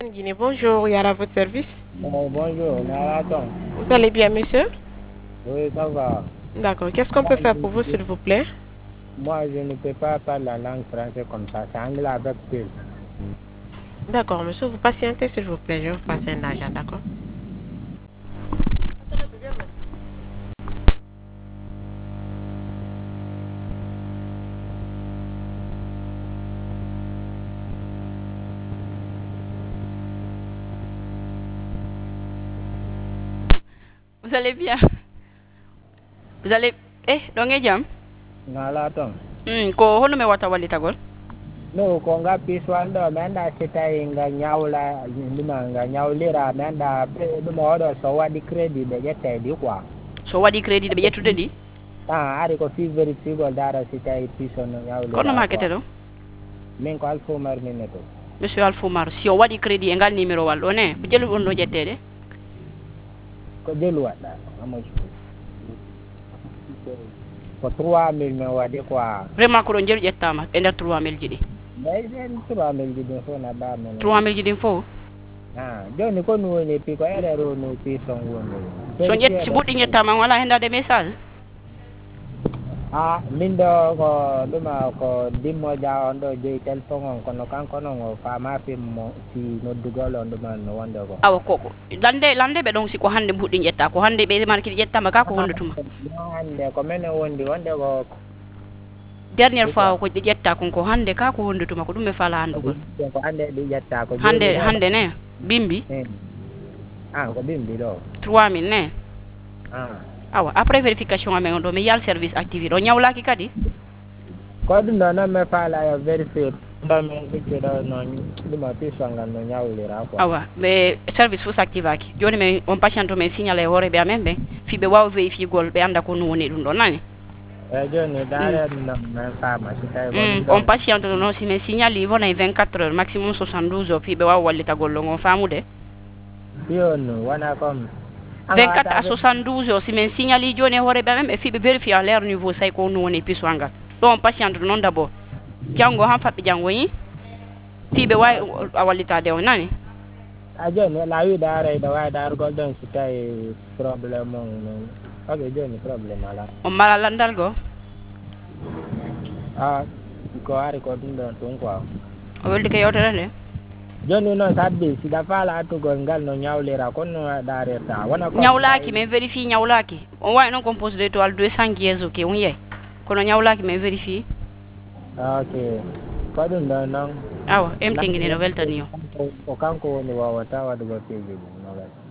Guinée, bonjour, Yara à votre service. Bonjour, Naraton. Vous allez bien, monsieur? Oui, ça va. D'accord. Qu'est-ce qu'on peut faire pour vous, s'il vous plaît? Moi, je ne peux pas parler la langue française comme ça. C'est anglais avec plus. D'accord, monsieur, vous patientez, s'il vous plaît. Je vais vous passer un agent, d'accord? Vous allez bien? Vous allez... donc jam? Naraton. Ko hono me wata wali tagol? No, konga piswando menda sita inga nyaula nduma nga nyaulira menda nduma odo so wadi credit de jete di kwa. So wadi credit be yettude di? Ari ko fi verifiable dara sita piso no nyaulira. Kono makete do? Min ko Alfumar minneto. Monsieur Alfumar, si o wadi credit e ngal numéro wal do ne, jelu on do jettede? Ko jelu wada. Amo ko 3000 me wadi quoi. Vraiment ko do jelu jettama e nder 3000 jidi. Mais c'est 3000 jidi fo na ba men. 3000 jidi fo? Joni ko woni pi ko erreur no pi son woni. So jet si buddi jettama wala hendade message? Min do ko duma ko dimmo ja on do je telephone on kono kanko non fa ma fi mo si no dugol on duma no wonde ko. Awa koko. Lande be don si ko hande buddi jetta ko hande be marki jettama ka ko hondutuma. Hande ko men wonde ko dernière fois ko jetta ko hande ka ko hondutuma ko dum e fala handugol. Ko hande di jetta ko hande ne bimbi ko bimbi do 3000 ne awa après vérification amen do mi yal service activé do nyawlaki kadi ko dum do me fala ya vérifier do me bitte do non dum pi sanga no nyawlira ko awa be service fus activaki joni me on patient to me signalé hore be amen be fi be waw vérifier gol be anda ko no woni dum do nani joni dare no me fama si tay on patient no si me signali wona 24 heures maximum 72 heures fi be waw wallita gollo ngon famude no wana comme 24 à 72 heures si men signali joni hore be même e fi be vérifier à l'air niveau say ko no woni piswanga don patient non d'abord jango han fabbe jango yi fi be way wallita de nani joni la wi dare do way dar gol don si tay problème on joni problème ala on mala landal go ko ari ko dum don ton quoi o weldi ke yotere de joni non sabbi si da fala atugol ngal no nyawlira kono dare ta wana ko nyawlaki men vérifie nyawlaki on way non compose de étoile 200 years ok on yey kono nyawlaki men vérifie ok ko dum don non awa emtingini no weltani yo o kanko woni wawata wadugo feji no